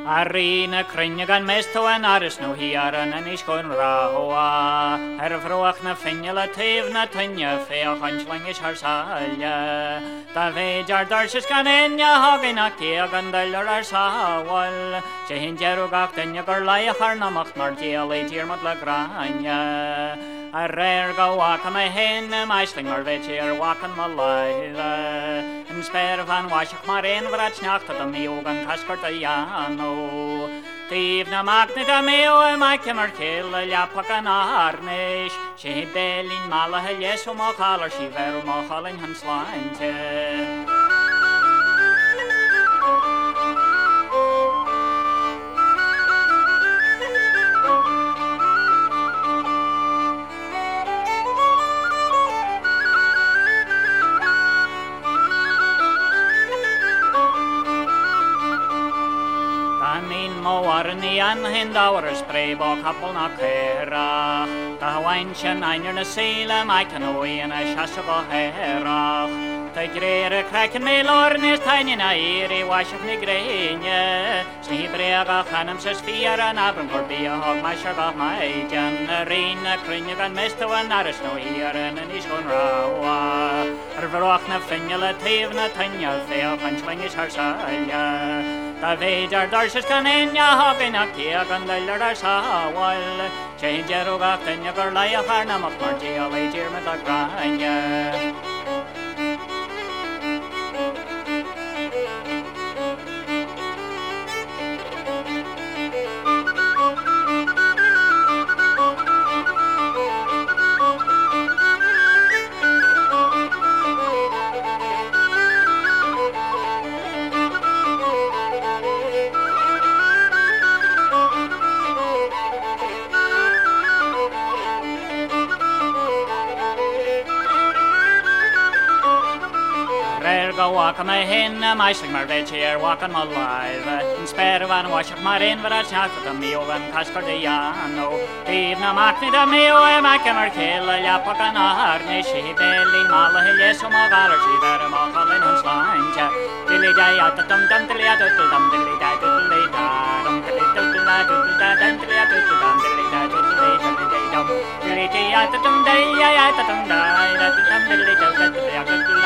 Arina crinne gan mesto an aris no hiaran an is gon rahoa. Vroach na finjala tev na tunja fea hansling is har salja. Da vejar darsis gan enja hagin a kia gandalar ar sawal. Se hinjaru gak tunja gur laia har namach mar diali dirmat la granja. A rare go wakan a hen meisling mar vetjer wakan ma laila. In spare van washak mar en vrach nacht at a miogan kaskart a jano. Tíf na magnet a meo mai kemar kill a japak an arnish. She belin mala a yeso mo collar she ver mo halin hans linte. Warni an hindauer spraybo couple na kera. Da wainchen einer na sela mai kanoi en a shasabo hera. Da grere kraken me lornes tiny na iri wash of nigrenje. Sni brega hanam ses fiera na abram for be a hog my sharba my jan reina crinja gan mesto an aris no here en is gon rawa. Vroach na finjala tev na tanya fea punchling is har salja. Da vejar darsis kan enja hagin a kia gandalar ar sawal. Changeru gak tanya gur laia har namach mar diali dirmat a granja. Walk on my hen, my sling mar vetcher, walk on my live. In spare van wash up my in, but I chat with the meal and Casper de Yano. Eve na makni da meo, I can or kill a yapak an arnish. He belly mala, yes, or my valor, she very much on in his line. Dilly day out the dum dum dilly out the dum dilly da dilly da dum dilly da dilly da dum dilly out the dum dilly da dilly da dum dilly out the dum day, I at the dum da dum dilly da dilly